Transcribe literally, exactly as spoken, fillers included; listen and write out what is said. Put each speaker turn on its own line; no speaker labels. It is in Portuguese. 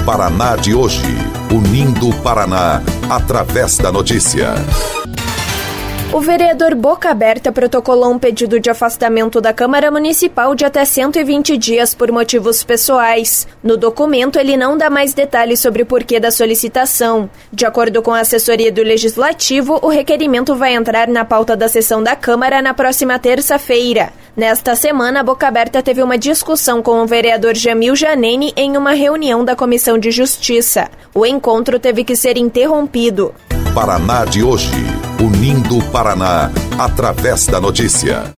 Paraná de hoje, unindo o Paraná através da notícia.
O vereador Boca Aberta protocolou um pedido de afastamento da Câmara Municipal de até cento e vinte dias por motivos pessoais. No documento, ele não dá mais detalhes sobre o porquê da solicitação. De acordo com a assessoria do Legislativo, o requerimento vai entrar na pauta da sessão da Câmara na próxima terça-feira. Nesta semana, a Boca Aberta teve uma discussão com o vereador Jamil Janene em uma reunião da Comissão de Justiça. O encontro teve que ser interrompido.
Paraná de hoje, unindo o Paraná através da notícia.